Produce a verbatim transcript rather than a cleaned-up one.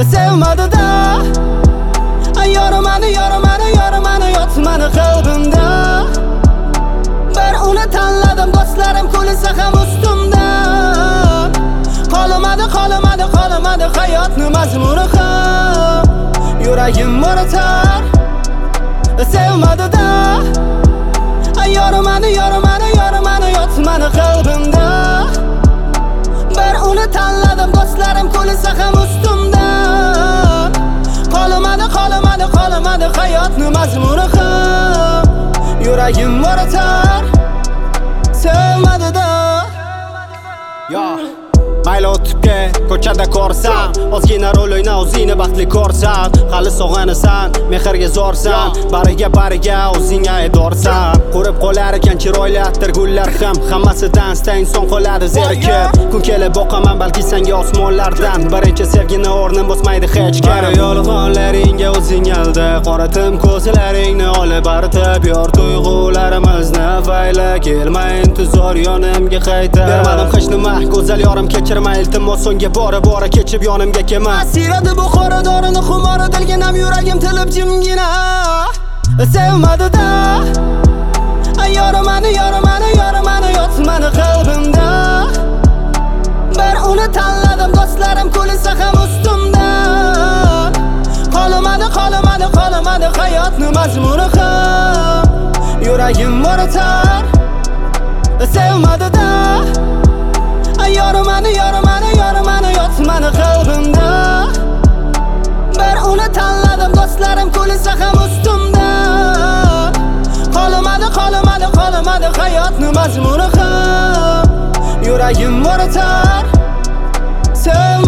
sevmadi-da. Yorimani, yorimani, yorimani yotmani qalbimda. Bir uni tanladim, do'stlarim kulinsa ham ustimdan. Qolmadi, qolmadi, qolmadi hayotni mazmuni ham. Yuragim mo'ratar, sevmadi-da. Yorimani, yorimani, yorimani yotmani qalbimda. Bir uni tanladim, do'stlarim kulinsa ham ustimdan. Qolmadi, qolmadi, qolmadi hayotni mazmuni ham. Yuragim mo'ratar, sevmadi-da. Yo mayli o'tibga ko'chada ko'rsam, ozgina rol o'yna, o'zingni baxtli ko'rsan. Hali sog'anasan, mehrga zo'rsan, bariga bariga o'zing aydorsan. Qurib qolar ekan chiroyli attir gullar ham, hammasidan sta inson qoladi zerikib. Kun kelib boqaman balki senga osmonlardan, birinchi sevgini o'rnin bosmaydi hech kim. Qara yolg'onlaringga o'zing alda, qoratim ko'zlaringni olib artib, yor tuyg'ularimizni fayla, kelma intizor yonimga qayta. Bermadim hech nima, go'zal yorim kechirma, iltimos so'ngga bora bora kechib yonimga kelma. Siradi bu qora-dorini xumori dilga nam, yuragim tilib jimgina. Sevmadi-da. Yorimani, yorimani, yorimani yotmani qalbimda. Bir uni tanladim, do'stlarim kulinsa ham ustimdan. Qolmadi, qolmadi, qolmadi hayotni mazmuni ham. Yuragim mo'ratar, sevmadi-da. Yorimani, yorimani, yorimani yotmani qalbimda. Bir uni tanladim, do'stlarim kulinsa ham ustimdan. Qolmadi, qolmadi, qolmadi hayotni mazmuni ham. Yuragim mo'ratar, sev